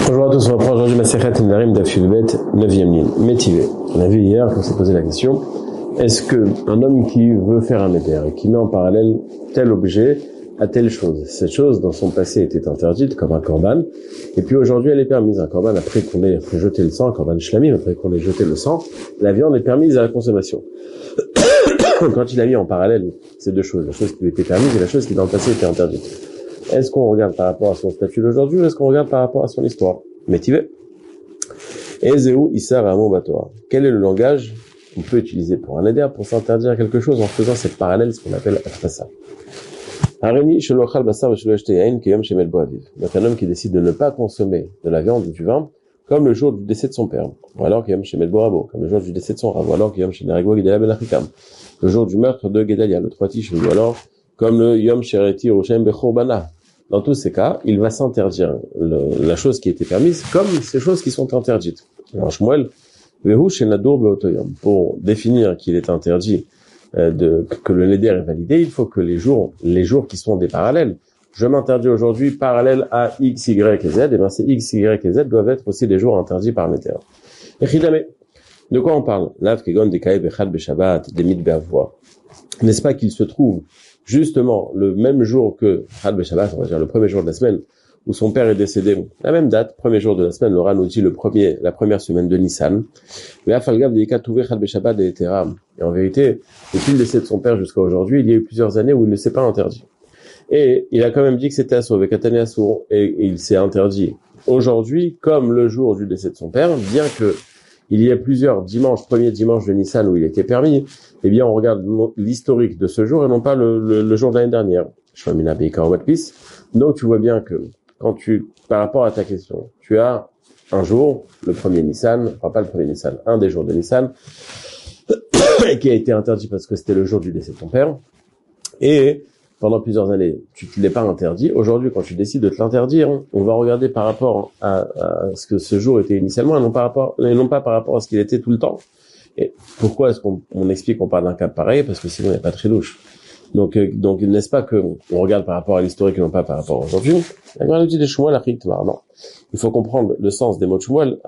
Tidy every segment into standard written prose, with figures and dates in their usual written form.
Bonjour à tous, on reprend aujourd'hui Masechet Nedarim Daf Yud-Bet, 9e ligne, Métivé. On a vu hier qu'on s'est posé la question, est-ce qu'un homme qui veut faire un éder et qui met en parallèle tel objet à telle chose, cette chose dans son passé était interdite comme un korban, et puis aujourd'hui elle est permise. Un korban après qu'on ait jeté le sang, un korban shlamim, après qu'on ait jeté le sang, la viande est permise à la consommation. Quand il a mis en parallèle ces deux choses, la chose qui lui était permise et la chose qui dans le passé était interdite, est-ce qu'on regarde par rapport à son statut d'aujourd'hui ou est-ce qu'on regarde par rapport à son histoire? Métivé. Ezeu Issa Ramon Batora. Quel est le langage qu'on peut utiliser pour un éder pour s'interdire quelque chose en faisant cette parallèle, ce qu'on appelle Afasa? Areni Shelochal Basar Shelochte Yain Kiyom Shemel Boaviv. Donc un homme qui décide de ne pas consommer de la viande ou du vin comme le jour du décès de son père, ou alors Kiyom Shemel Boabo, comme le jour du décès de son rab, ou alors Kiyom Shenerego Gedalia Ben Achikam, le jour du meurtre de Gedalia, le 3 Tishri, ou alors comme le Yom Shereti Roshem Bechorbana. Dans tous ces cas, il va s'interdire la chose qui était permise comme ces choses qui sont interdites. Alors Shmuel, Vehu Shenadur Beotoyom, pour définir qu'il est interdit que le neder est validé, il faut que les jours qui sont des parallèles. Je m'interdis aujourd'hui parallèle à X, Y et Z, et bien ces X, Y et Z doivent être aussi des jours interdits par le neder. Echidame. De quoi on parle? Lav Kegon Dekaï Bechad Beshabbat, Demit Beavua. N'est-ce pas qu'il se trouve justement le même jour que Chad Beshabbat, on va dire le premier jour de la semaine, où son père est décédé, la même date, premier jour de la semaine, Laura nous dit la première semaine de Nissan. Et en vérité, depuis le décès de son père jusqu'à aujourd'hui, il y a eu plusieurs années où il ne s'est pas interdit. Et il a quand même dit que c'était Assour, Vekatane Assour, et il s'est interdit aujourd'hui, comme le jour du décès de son père, bien que il y a plusieurs premier dimanche de Nissan où il était permis, eh bien, on regarde l'historique de ce jour et non pas le jour de l'année dernière. Donc, tu vois bien que par rapport à ta question, tu as un jour, le premier Nissan, enfin pas le premier Nissan, un des jours de Nissan, qui a été interdit parce que c'était le jour du décès de ton père, et pendant plusieurs années, tu ne l'es pas interdit. Aujourd'hui, quand tu décides de te l'interdire, on va regarder par rapport à ce que ce jour était initialement et non pas par rapport à ce qu'il était tout le temps. Et pourquoi est-ce qu'on explique qu'on parle d'un cas pareil? Parce que sinon, il n'y a pas de tridouche. Donc, n'est-ce pas que on regarde par rapport à l'historique et non pas par rapport à aujourd'hui? Non. Il faut comprendre le sens des mots de Shmuel.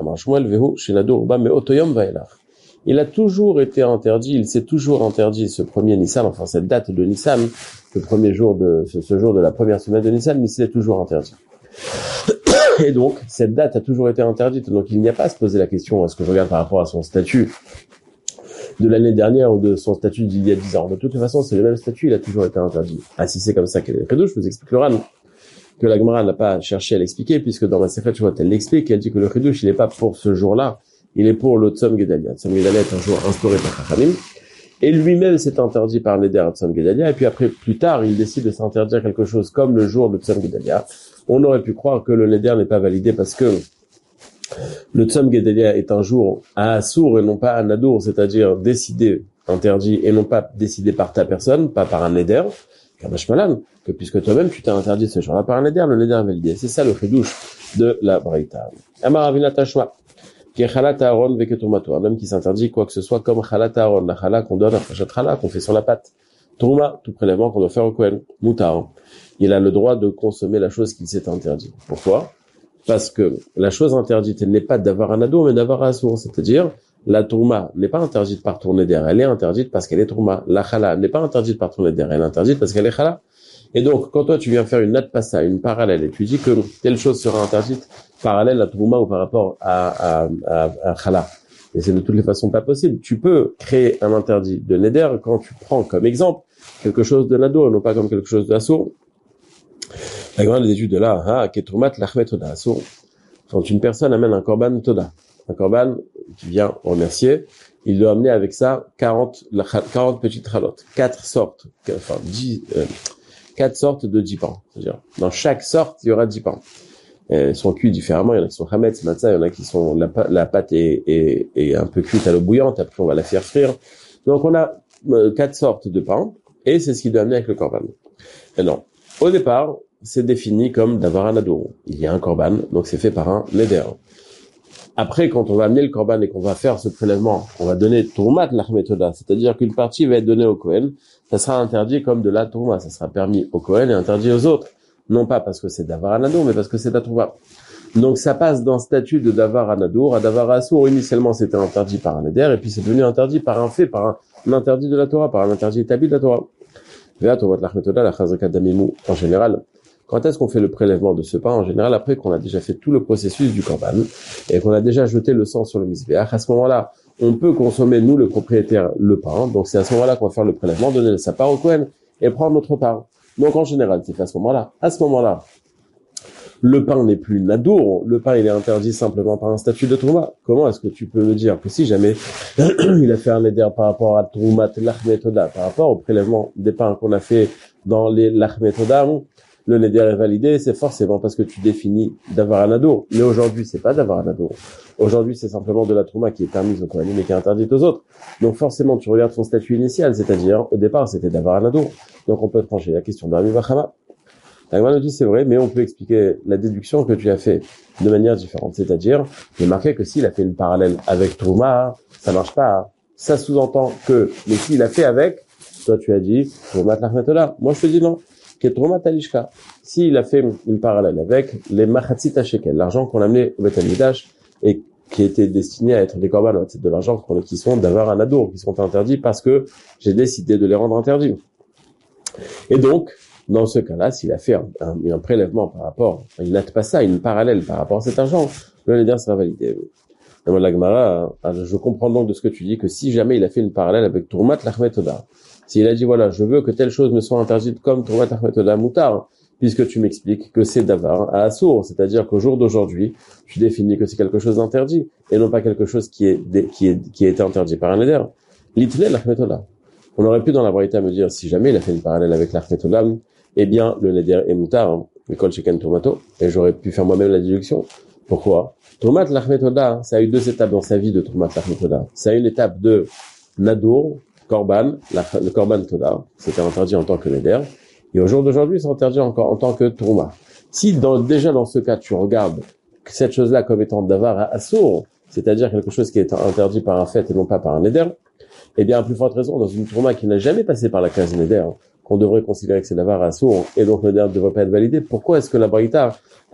Il a toujours été interdit, il s'est toujours interdit ce premier Nissan, enfin cette date de Nissan, ce jour de la première semaine de Nissan, il s'est toujours interdit. Et donc, cette date a toujours été interdite. Donc, il n'y a pas à se poser la question, est-ce que je regarde par rapport à son statut de l'année dernière ou de son statut d'il y a 10 ans. De toute façon, c'est le même statut, il a toujours été interdit. Ah, si c'est comme ça qu'elle est prédou, je vous explique le Ran, que la Gemara n'a pas cherché à l'expliquer, puisque dans ma Sefet, je vois, elle l'explique, elle dit que le Chidouche, il n'est pas pour ce jour-là, il est pour le Tzom Gedalia. Tzom Gedalia est un jour instauré par Chachamim, et lui-même s'est interdit par Neder à Tzom Gedalia, et puis après, plus tard, il décide de s'interdire quelque chose comme le jour de Tzom Gedalia. On aurait pu croire que le Neder n'est pas validé parce que le Tzom Gedalia est un jour à Assour et non pas à Nadour, c'est-à-dire décidé, interdit, et non pas décidé par ta personne, pas par un Neder, Kamashmalan, que puisque toi-même tu t'es interdit ce jour-là par un Neder, le Neder est validé. C'est ça le chidouche de la Braïta. Amar Avina Tashma, qui est Chalat Aaron Veketurmato, un homme qui s'interdit quoi que ce soit comme Chalat Aaron, la Chala qu'on donne à Chachat Chala, qu'on fait sur la pâte. Tourma, tout prélèvement qu'on doit faire au Kohen. Moutar. Il a le droit de consommer la chose qu'il s'est interdit. Pourquoi? Parce que la chose interdite, elle n'est pas d'avoir un ado, mais d'avoir un assour. C'est-à-dire, la tourma n'est pas interdite par ton éder, elle est interdite parce qu'elle est tourma. La chala n'est pas interdite par ton éder, elle est interdite parce qu'elle est chala. Et donc, quand toi tu viens faire une natpassa, une parallèle, et tu dis que telle chose sera interdite parallèle à tourma ou par rapport à chala, et c'est de toutes les façons pas possible. Tu peux créer un interdit de néder quand tu prends comme exemple quelque chose de nado et non pas comme quelque chose d'assour. La grande étude de là, ketrumat lachmet toda. Quand une personne amène un korban toda, un korban qui vient remercier, il doit amener avec ça 40 petites chalotes, 4 sortes de 10 pains. C'est-à-dire, dans chaque sorte, il y aura 10 pains. Ils sont cuits différemment, il y en a qui sont hametz, matzah, il y en a qui sont, la pâte est un peu cuite à l'eau bouillante, après on va la faire frire. Donc on a 4 sortes de pains, et c'est ce qu'il doit amener avec le korban. Et non. Au départ, c'est défini comme d'avoir un ado. Il y a un korban, donc c'est fait par un neder. Après, quand on va amener le korban et qu'on va faire ce prélèvement, on va donner tourmat l'achmetoda, c'est-à-dire qu'une partie va être donnée au Kohen, ça sera interdit comme de la tourma, ça sera permis au Kohen et interdit aux autres. Non pas parce que c'est d'avoir un ado, mais parce que c'est de la tourma. Donc ça passe d'un statut de davar à nadour à davar à assour. Initialement c'était interdit par un éder, et puis c'est devenu interdit par un fait, par un interdit de la Torah, par un interdit établi de la Torah. En général, quand est-ce qu'on fait le prélèvement de ce pain? En général, après qu'on a déjà fait tout le processus du korban et qu'on a déjà jeté le sang sur le misbéach, à ce moment-là, on peut consommer, nous, le propriétaire, le pain. Donc c'est à ce moment-là qu'on va faire le prélèvement, donner sa part au Kohen et prendre notre part. Donc en général, c'est fait à ce moment-là. À ce moment-là, le pain n'est plus nadour, le pain il est interdit simplement par un statut de trouma. Comment est-ce que tu peux me dire que si jamais il a fait un éder par rapport à troumat l'achmetoda, par rapport au prélèvement des pains qu'on a fait dans les l'achmetoda, le neder est validé, c'est forcément parce que tu définis d'avoir un nadour. Mais aujourd'hui, c'est pas d'avoir un nadour. Aujourd'hui, c'est simplement de la trouma qui est permise aux Kohanim mais qui est interdite aux autres. Donc forcément, tu regardes son statut initial, c'est-à-dire au départ, c'était d'avoir un nadour. Donc on peut trancher la question de Rabbi Bachama. L'Agma nous dit c'est vrai, mais on peut expliquer la déduction que tu as fait de manière différente. C'est-à-dire, il est marqué que s'il a fait une parallèle avec Trouma, ça marche pas. Ça sous-entend que, mais s'il a fait avec, toi tu as dit, Trouma Tlachmetola. Moi je te dis non, que Trouma Talishka. S'il a fait une parallèle avec les Machatzit Shekel, l'argent qu'on a amené au Beth Amikdash et qui était destiné à être des korbanot, c'est de l'argent qui sont d'avoir un adour, qui sont interdits parce que j'ai décidé de les rendre interdits. Et donc, dans ce cas-là, s'il a fait un prélèvement par rapport, il n'a pas ça, une parallèle par rapport à cet argent, le neder sera validé. La Gemara, je comprends donc de ce que tu dis que si jamais il a fait une parallèle avec Tourmat l'Achmetoda, s'il a dit voilà, je veux que telle chose me soit interdite comme Tourmat l'Achmetoda Moutar, puisque tu m'expliques que c'est davar à assour, c'est-à-dire qu'au jour d'aujourd'hui, tu définis que c'est quelque chose d'interdit et non pas quelque chose qui a été interdit par un neder. L'Itne l'Achmetoda. On aurait pu dans la Braïta me dire si jamais il a fait une parallèle avec l'Achmetoda, eh bien, le neder est moutar, Mikol Sheken Tomato, et j'aurais pu faire moi-même la déduction. Pourquoi? Tomat l'achmetoda, ça a eu deux étapes dans sa vie de Tomat l'achmetoda. Ça a eu une étape de nadour, korban, le korban toda, c'était interdit en tant que neder, et au jour d'aujourd'hui, c'est interdit encore en tant que trouma. Si déjà dans ce cas, tu regardes cette chose-là comme étant davar à assour, c'est-à-dire quelque chose qui est interdit par un fait et non pas par un neder, eh bien, à plus forte raison, dans une trouma qui n'a jamais passé par la case neder, qu'on devrait considérer que c'est davar à sourd, et donc le neder ne devrait pas être validé. Pourquoi est-ce que la Braïta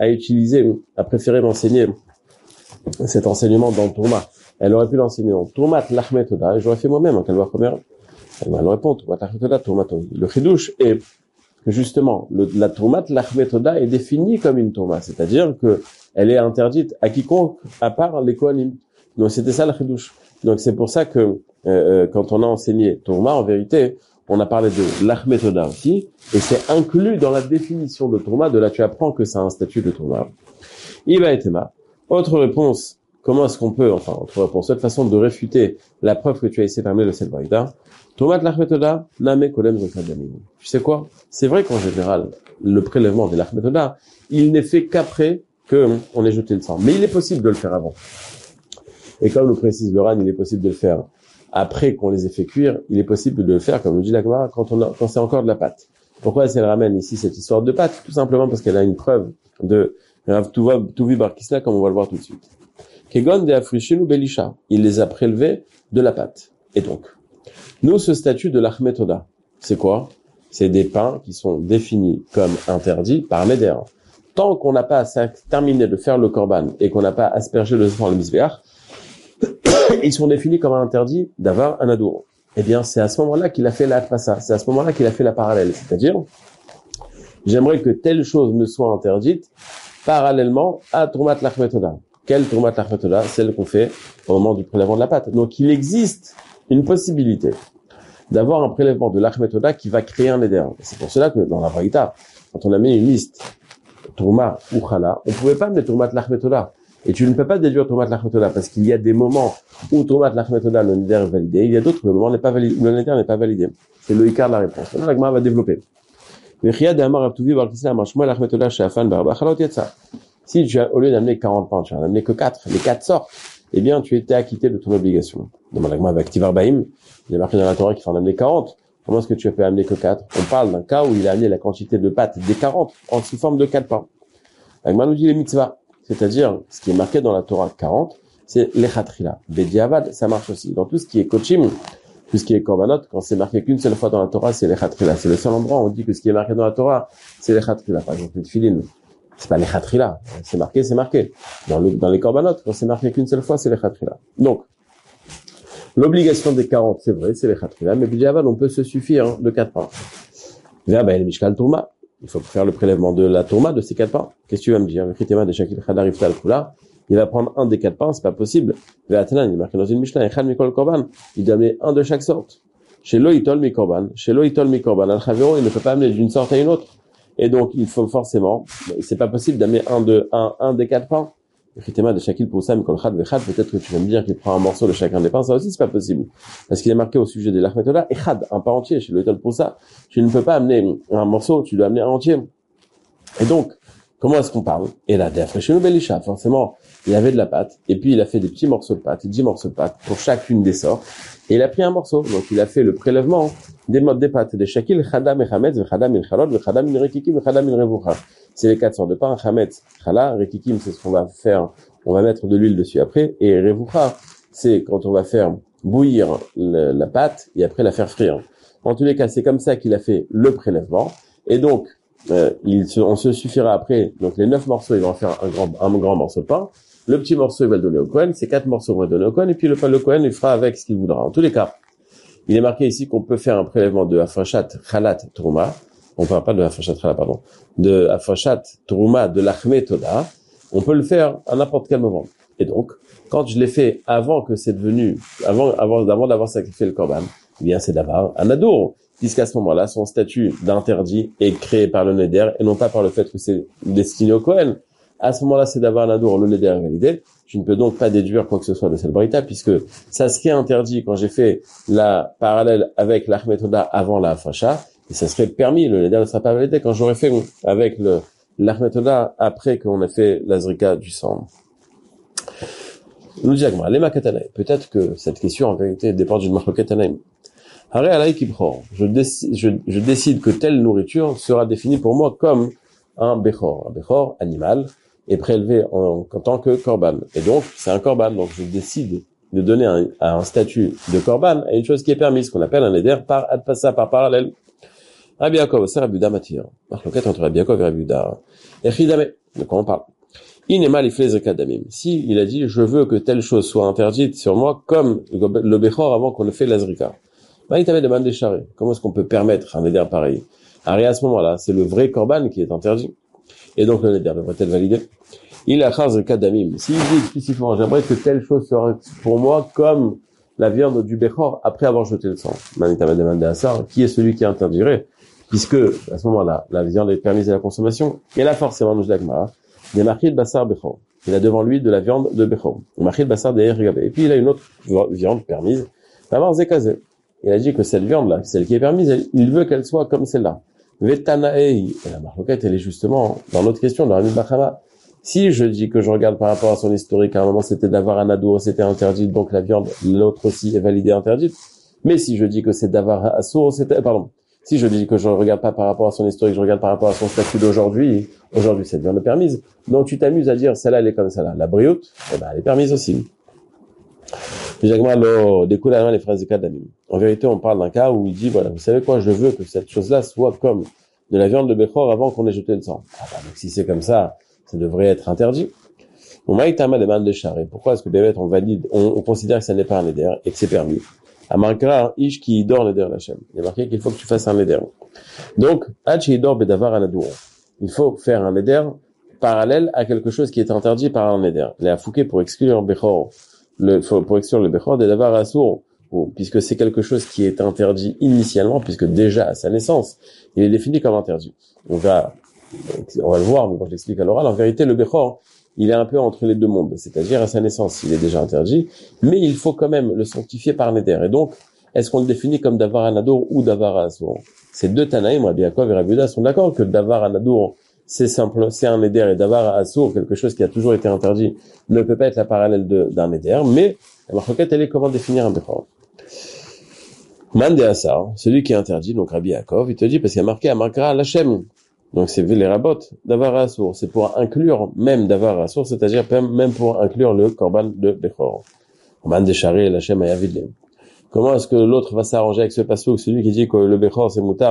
a préféré m'enseigner cet enseignement dans le Tourma? Elle aurait pu l'enseigner en Tourmat l'Achmetoda, et j'aurais fait moi-même en Kalva première. Elle répond, Tourmat l'Achmetoda, Tourmato. Le chidouche est que justement, la Tourmat l'Achmetoda est définie comme une Tourma, c'est-à-dire que elle est interdite à quiconque, à part les Kohanim. Donc c'était ça le chidouche. Donc c'est pour ça que, quand on a enseigné Tourma, en vérité, on a parlé de l'Achmetoda aussi, et c'est inclus dans la définition de Tourma, de là tu apprends que c'est un statut de Tourma. Iba et Tema. Autre réponse, comment est-ce qu'on peut, autre réponse, cette façon de réfuter la preuve que tu as essayé d'amener de cette Braïta, Tourmat l'Achmetoda, Name Kolem Zokadamim. Tu sais quoi? C'est vrai qu'en général, le prélèvement de l'Achmetoda, il n'est fait qu'après qu'on ait jeté le sang. Mais il est possible de le faire avant. Et comme le précise le RAN, il est possible de le faire après qu'on les ait fait cuire, il est possible de le faire, comme nous dit la Gemara, quand c'est encore de la pâte. Pourquoi est-ce qu'elle ramène ici cette histoire de pâte? Tout simplement parce qu'elle a une preuve de Rav Tuvi Bar Kisla, comme on va le voir tout de suite. Kegon de Afrishinu Belisha. Il les a prélevés de la pâte. Et donc, nous, ce statut de l'Achmetoda, c'est quoi? C'est des pains qui sont définis comme interdits par Neder. Tant qu'on n'a pas terminé de faire le korban et qu'on n'a pas aspergé le sang dans le misbéach, ils sont définis comme un interdit d'avoir un adour. Eh bien, c'est à ce moment-là qu'il a fait la passa, c'est à ce moment-là qu'il a fait la parallèle. C'est-à-dire, j'aimerais que telle chose me soit interdite parallèlement à Tourmat l'Achmetoda. Quelle Tourmat l'Achmetoda? Celle qu'on fait au moment du prélèvement de la pâte. Donc, il existe une possibilité d'avoir un prélèvement de l'Achmetoda qui va créer un neder. C'est pour cela que dans la Braïta, quand on a mis une liste Tourma ou Chala, on pouvait pas mettre Tourmat l'Achmetoda. Et tu ne peux pas déduire Tourmat l'Achmetoda parce qu'il y a des moments où Tourmat l'Achmetoda, le neder est validé. Il y a d'autres où le moment n'est pas validé, où le neder n'est pas validé. C'est le Icar de la réponse. Maintenant, la Gemara va développer. Si tu as, au lieu d'amener 40 pains, tu as amené que 4, les 4 sortent, eh bien, tu étais acquitté de ton obligation. Dans la Gemara avec Tivar Baïm, il est marqué dans la Torah qu'il faut en amener 40. Comment est-ce que tu as fait amener que 4? On parle d'un cas où il a amené la quantité de pâtes des 40 en sous forme de 4 pains. La Gemara nous dit les mitzvahs. C'est-à-dire, ce qui est marqué dans la Torah 40, c'est l'echatrila. Bediavad, ça marche aussi. Dans tout ce qui est kochim, tout ce qui est korbanot, quand c'est marqué qu'une seule fois dans la Torah, c'est l'echatrila. C'est le seul endroit où on dit que ce qui est marqué dans la Torah, c'est l'echatrila. Par exemple, le tefillin. C'est pas les khatrila. C'est marqué, c'est marqué. Dans les korbanot, quand c'est marqué qu'une seule fois, c'est les khatrila. Donc, l'obligation des 40, c'est vrai, c'est les khatrila, mais b'diavad, on peut se suffire de 4 pains. Verba el mishkal tourma. Il faut faire le prélèvement de la tourma de ces 4 pains. Qu'est-ce que tu vas me dire? Il va prendre un des 4 pains, c'est pas possible. Ve'atanan, il est marqué dans une Mishnah, echad mikol korban. Il doit amener un de chaque sorte. Chez lo itol mi korban. Chez lo itol mi korban. Al chavero, il ne peut pas amener d'une sorte à une autre. Et donc, il faut forcément, c'est pas possible d'amener un des 4 pains. De Shakil pour ça, peut-être que tu vas me dire qu'il prend un morceau de chacun des pains, ça aussi c'est pas possible. Parce qu'il est marqué au sujet de l'Achmetola, Echad, un pain entier, chez le Tol pour ça. Tu ne peux pas amener un morceau, tu dois amener un entier. Et donc, comment est-ce qu'on parle? Et là, chez nous, Belisha, forcément, il avait de la pâte, et puis il a fait des petits morceaux de pâte, 10 morceaux de pâte pour chacune des sortes, et il a pris un morceau. Donc il a fait le prélèvement des pâtes, des Shakil, Chadam et Chametz, Chadam et Chalot, Chadam et Rekikim, Chadam et Revucha. C'est les 4 sortes de pain, Chametz, Chala, Rekikim, c'est ce qu'on va faire, on va mettre de l'huile dessus après, et Revucha, c'est quand on va faire bouillir la pâte, et après la faire frire. En tous les cas, c'est comme ça qu'il a fait le prélèvement, et donc, on se suffira après, donc les 9 morceaux, ils vont faire un grand morceau de pain, le petit morceau, il va le donner au Kohen, ces 4 morceaux vont le donner au Kohen, et puis le Kohen, il fera avec ce qu'il voudra. En tous les cas, il est marqué ici qu'on peut faire un prélèvement de Afrashat, Chalat, Trouma. On parle pas de Afrashat, Chalat, pardon. De Afrashat, Trouma, de l'Achmet Toda. On peut le faire à n'importe quel moment. Et donc, quand je l'ai fait avant que c'est devenu, avant d'avoir sacrifié le Korban, eh bien, c'est d'avoir un adour. Puisqu'à ce moment-là, son statut d'interdit est créé par le Neder, et non pas par le fait que c'est destiné au Kohen. À ce moment-là, c'est d'avoir un adour, le Neder est validé. Je ne peux donc pas déduire quoi que ce soit de cette brita, puisque ça serait interdit quand j'ai fait la parallèle avec l'Achmetoda avant la Afasha, et ça serait permis, le Neder ne sera pas validé quand j'aurais fait avec l'Achmetoda après qu'on a fait la Zrika du sang. Nous dit Agmara, les Makatanaï. Peut-être que cette question, en vérité, dépend d'une Makatanaï. Haré alay kibchor. Je décide que telle nourriture sera définie pour moi comme un bechor animal, est prélevé en tant que korban. Et donc, c'est un korban. Donc, je décide de donner un statut de korban à une chose qui est permise, qu'on appelle un éder par adpassa, par parallèle. Rabbi Yaakov, c'est Rabbi Yuda Matir. Marloquette entre Rabbi Yaakov et Rabbi Yuda. Echidame. De quoi on parle? Inema l'iflez zekadamim. Si il a dit, je veux que telle chose soit interdite sur moi, comme le bechor avant qu'on ait fait la zrika. Bah, il t'avait demandé charré. Comment est-ce qu'on peut permettre un éder pareil? À ce moment-là, c'est le vrai korban qui est interdit. Et donc, le neder devrait être validé. Il a chaz kadamim. S'il dit explicitement, j'aimerais que telle chose soit pour moi comme la viande du bechor après avoir jeté le sang. Manita va demander à ça, qui est celui qui interdirait? Puisque, à ce moment-là, la viande est permise à la consommation. Et là, forcément, nous d'Agmara, des marquis de bassar bechor. Il a devant lui de la viande de bechor. Marquis de bassar derrière regabé. Et puis, il a une autre viande permise. D'avoir zekazé. Il a dit que cette viande-là, celle qui est permise, il veut qu'elle soit comme celle-là. Vetanaei, et la marloquette, elle est justement dans l'autre question, dans la Bachama. Si je dis que je regarde par rapport à son historique, à un moment c'était d'avoir un adour, c'était interdit, donc la viande, l'autre aussi est validée interdite. Mais si je dis que c'est d'avoir un assour, si je dis que je regarde pas par rapport à son historique, je regarde par rapport à son statut d'aujourd'hui, aujourd'hui cette viande est permise. Donc tu t'amuses à dire, celle-là elle est comme celle-là. La brioute, elle est permise aussi. En vérité, on parle d'un cas où il dit, voilà, vous savez quoi, je veux que cette chose-là soit comme de la viande de bechor avant qu'on ait jeté le sang. Donc si c'est comme ça devrait être interdit. Pourquoi est-ce que Bémet, on considère que ça n'est pas un éder et que c'est permis? Amarkara, ish qui dort l'éder l'Hachem. Il est marqué qu'il faut que tu fasses un éder. Donc, dort bedavar anadour. Il faut faire un éder parallèle à quelque chose qui est interdit par un éder. Les afouké pour exclure bechor. Pour exclure le bechor des davar assour, puisque c'est quelque chose qui est interdit initialement, puisque déjà à sa naissance, il est défini comme interdit. On va le voir, mais quand je l'explique à l'oral, en vérité, le bechor, il est un peu entre les deux mondes, c'est-à-dire à sa naissance, il est déjà interdit, mais il faut quand même le sanctifier par l'éder. Et donc, est-ce qu'on le définit comme davar anadour ou davar assour? Ces deux Tanaïm, Rabbi Yaakov et Rabbi Yuda, sont d'accord que davar anadour, c'est simple, c'est un éder, et davar assour, quelque chose qui a toujours été interdit, ne peut pas être la parallèle d'un éder, mais la marquette, elle est comment définir un bechor. Mande Assar, celui qui est interdit, donc Rabbi Yaakov, il te dit, parce qu'il y a marqué Amarkara l'Hachem. Donc c'est les rabots d'avar assour, c'est pour inclure même davar assour, c'est-à-dire même pour inclure le korban de bechor. Mande Charé l'Hachem ayavidlem. Comment est-ce que l'autre va s'arranger avec ce passouk, celui qui dit que le bechor c'est moutar,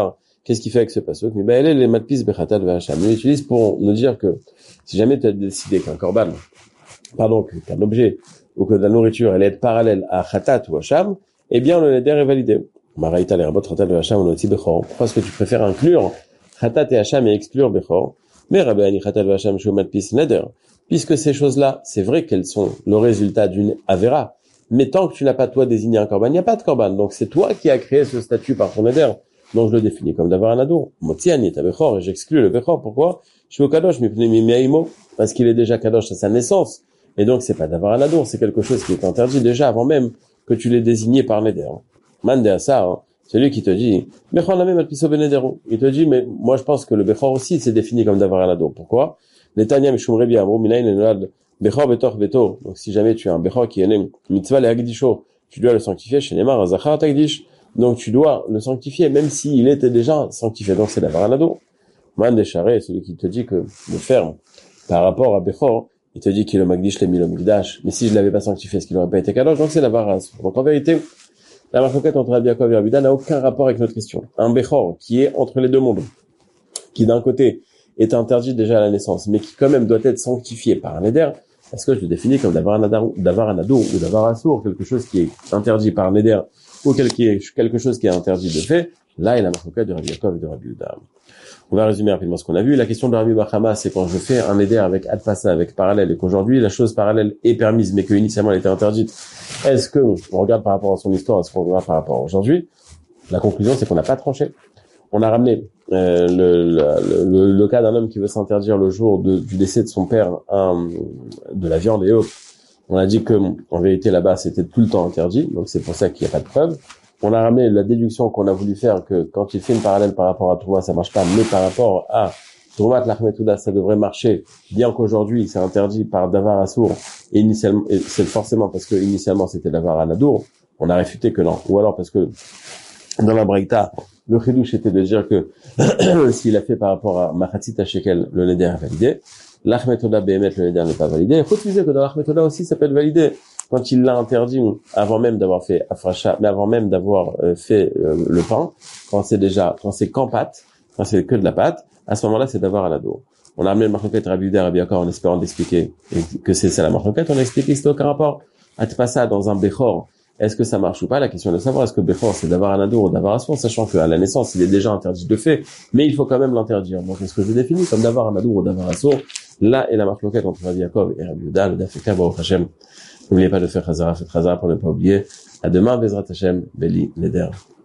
Qu'est-ce qu'il fait avec ce pasuk? Mais ben, elle les matpis bechatat v'hacham. Il l'utilise pour nous dire que si jamais tu as décidé qu'un korban, qu'un objet ou que de la nourriture allait être parallèle à chatat ou hacham, eh bien le neder est validé. Maraïta les rabot chatat v'hacham ou noti bechor. Pourquoi est-ce que tu préfères inclure chatat et hacham et exclure bechor? Mais rabbi ani chatat v'hacham shu matpis neder. Puisque ces choses-là, c'est vrai qu'elles sont le résultat d'une avera. Mais tant que tu n'as pas toi désigné un korban, il n'y a pas de korban. Donc c'est toi qui as créé ce statut par ton neder. Donc je le définis comme d'avoir un adour. Motiani est bechor et j'exclus le bechor. Pourquoi? Je suis au kadosh, parce qu'il est déjà kadosh à sa naissance. Et donc c'est pas d'avoir un adour, c'est quelque chose qui est interdit déjà avant même que tu l'aies désigné par neder. Mande ça, c'est lui qui te dit, bechor la même alpiso benederu. Il te dit, mais moi je pense que le bechor aussi c'est défini comme d'avoir un adour. Pourquoi? Netanya mishum rebi amru minayin enolad bechor betor beto. Donc si jamais tu as un bechor qui est né mitzvah le hagdisho, tu dois le sanctifier chez Neymar zachar tagdish. Donc tu dois le sanctifier même s'il était déjà sanctifié. Donc c'est d'avoir un ado. Man décharé, celui qui te dit que le faire par rapport à bechor, il te dit qu'il est magdish les milom gdash. Mais si je l'avais pas sanctifié, est-ce qu'il n'aurait pas été kadosh? Donc c'est d'avoir un. Donc en vérité, la marquette entre Rabbi Yaakov et Rabbi Yehuda n'a aucun rapport avec notre question. Un bechor qui est entre les deux mondes, qui d'un côté est interdit déjà à la naissance, mais qui quand même doit être sanctifié par un éder, est-ce que je le définis comme d'avoir un ado ou d'avoir un sourd, quelque chose qui est interdit par un éder, ou quelque chose qui est interdit de fait? Là est la marquette de Rabbi Yaakov et de Rabbi Yehuda. On va résumer rapidement ce qu'on a vu. La question de Rabbi Bachama, c'est quand je fais un éder avec adfasa, avec parallèle, et qu'aujourd'hui la chose parallèle est permise, mais qu'initialement elle était interdite. Est-ce que on regarde par rapport à son histoire, est-ce qu'on regarde par rapport à aujourd'hui? La conclusion, c'est qu'on n'a pas tranché. On a ramené le cas d'un homme qui veut s'interdire le jour du décès de son père de la viande et autres. On a dit que en vérité là-bas c'était tout le temps interdit, donc c'est pour ça qu'il n'y a pas de preuve. On a ramené la déduction qu'on a voulu faire que quand il fait une parallèle par rapport à Trouma ça marche pas, mais par rapport à Troumat l'Achmetouda ça devrait marcher, bien qu'aujourd'hui c'est interdit par Davar Assour et initialement et c'est forcément parce que initialement c'était Davar Anadour. On a réfuté que non, ou alors parce que dans la Braïta, le chidouche était de dire que s'il a fait par rapport à Machatzit Shekel, le neder est validé. L'Achmetoda Behemet, le neder n'est pas validé. Il faut utiliser que dans l'Achmetoda aussi, ça peut être validé. Quand il l'a interdit, avant même d'avoir fait Afracha, mais avant même d'avoir fait le pain, quand c'est qu'en pâte, quand c'est que de la pâte, à ce moment-là, c'est d'avoir à l'ado. On a amené le marloquette Rabbi Yehuda, Rabbi Yaakov en espérant d'expliquer que c'est ça la marloquette. On a expliqué que c'était aucun rapport. À te passer dans un Bechor, est-ce que ça marche ou pas? La question est de savoir est-ce que Bechor c'est d'avoir un ado ou d'avoir un sourd, sachant qu'à la naissance il est déjà interdit de fait, mais il faut quand même l'interdire. Donc est-ce que je le définis comme d'avoir un ado ou d'avoir un sourd? Là est la marloquette entre Rabbi Yaakov et Rabbi Yehuda, le Daf Ekar Baruch Hashem. N'oubliez pas de faire Chazara, faites Chazara pour ne pas oublier. À demain, Bezrat Hashem, Beli Neder.